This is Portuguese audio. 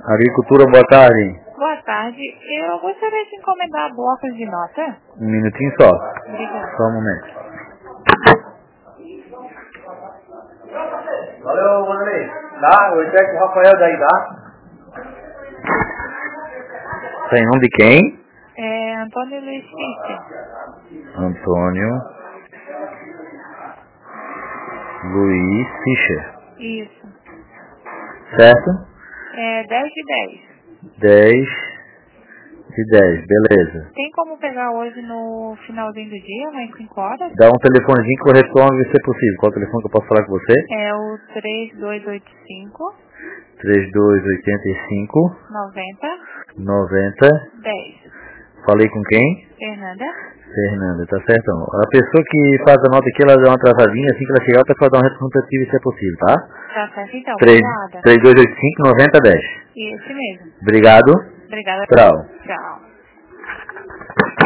Agricultura, boa tarde. Boa tarde. Eu gostaria de encomendar blocos de nota. Um minutinho só. Obrigada. Só um momento. Valeu, Wanderlei. Tá? O cheque do Rafael daí, tá? Tá em nome de quem? É Antônio Luiz Fischer. Antônio Luiz Fischer. Isso. Certo? É 10 de 10. 10 de 10, beleza. Tem como pegar hoje no finalzinho do dia, umas 5 horas? Dá um telefonezinho que eu retorno se é possível. Qual é o telefone que eu posso falar com você? É o 3285 3285 90 90. 10. Falei com quem? Fernanda? Fernanda, tá certo. A pessoa que faz a nota aqui, ela dá uma atrasadinha, assim que ela chegar, o pessoal dá um representativo se é possível, tá? Tá certo então, obrigada. 3285 9010. Esse mesmo. Obrigado. Obrigada. Tchau. Tchau.